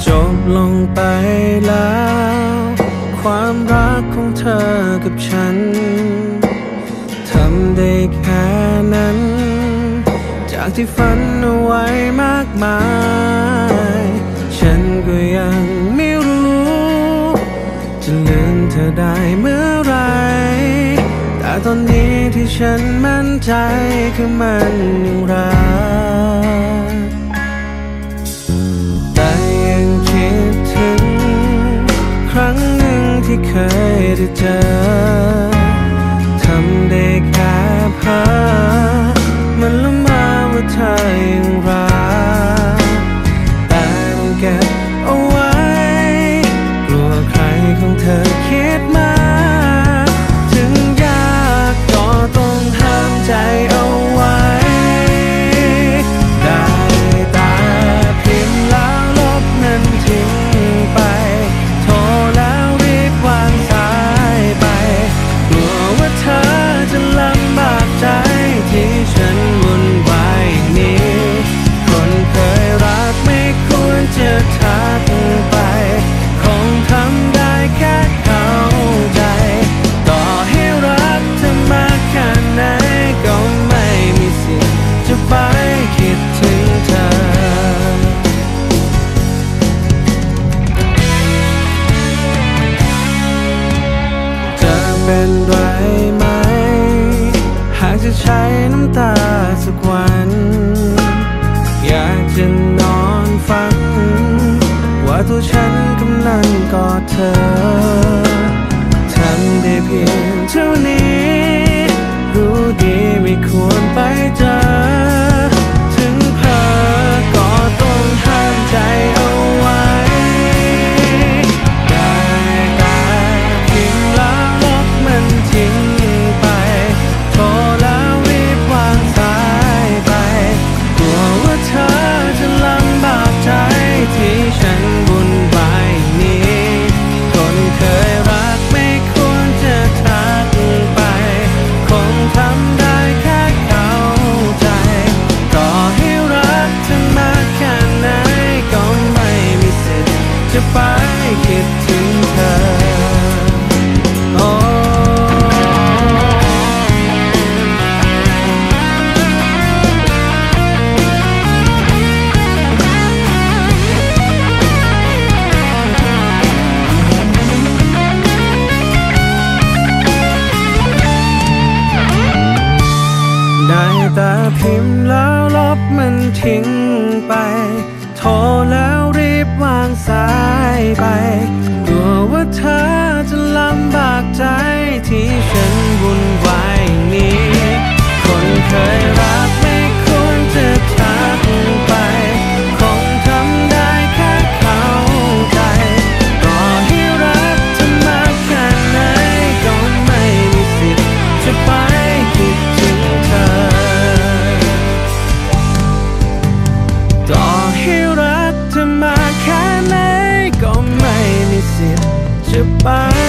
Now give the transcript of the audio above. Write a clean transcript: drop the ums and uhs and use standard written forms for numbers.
จบลงไปแล้วความรักของเธอกับฉันทำได้แค่นั้นจากที่ฝันเอาไว้มากมายฉันก็ยังไม่รู้จะลืมเธอได้เมื่อไรแต่ตอนนี้ที่ฉันมั่นใจคือมันยังรักแต่ยังคิดถึงครั้งหนึ่งที่เคยได้เจอทำได้แค่เพ้อมันละเมอว่าเธอยังรักแต่ต้องเก็บเอาไว้กลัวใครของเธอคิดมาถึงยากก็ต้องห้ามใจเอาไว้ได้แต่พิมพ์แล้วลบมันทิ้งไปโทรแล้วรีบวางสายไปกลัวว่าเธอจะลำบากใจที่ฉันวุ่นวายอย่างนี้คนเคยรักไม่ควรจะทักไปคงทำได้แค่เข้าใจต่อให้รักเธอมากแค่ไหนก็ไม่มีสิทธิ์จะไปคิดถึงเธอจะเป็นไรไหมหากจะใช้น้ำตาสักวันอยากจะนอนฝันว่าตัวฉันกำลังกอดเธอทำได้เพียงเท่านี้รู้ดีไม่ควรไปเจอถึงเธอก็ต้องห้ามใจเอาไว้ได้แต่พิมพ์แล้วลบมันทิ้งไปโทรแล้วรีบวางสายไปกลัวว่าเธอจะลำบากใจที่ฉันวุ่นวายอย่างนี้คนเคยรักไม่ควรจะทักไปคงทำได้แค่เข้าใจต่อให้รักเธอมากแค่ไหนก็ไม่มีสิทธิ์จะไปคิดถึงเธอโอ้ได้แต่พิมพ์แล้วลบมันทิ้งไปโทรแล้วรีบวางสายไปกลัวว่าเธอจะลำบากใจที่ฉันวุ่นวายอย่างนี้คนเคยรักไม่ควรจะทักไปคงทำได้แค่เข้าใจต่อให้รักเธอมากแค่ไหนก็ไม่มีสิทธิ์จะไปคิดถึงเธอต่อให้รักเธอมากแค่ไหนก็ไม่มีสิทธิ์จะไป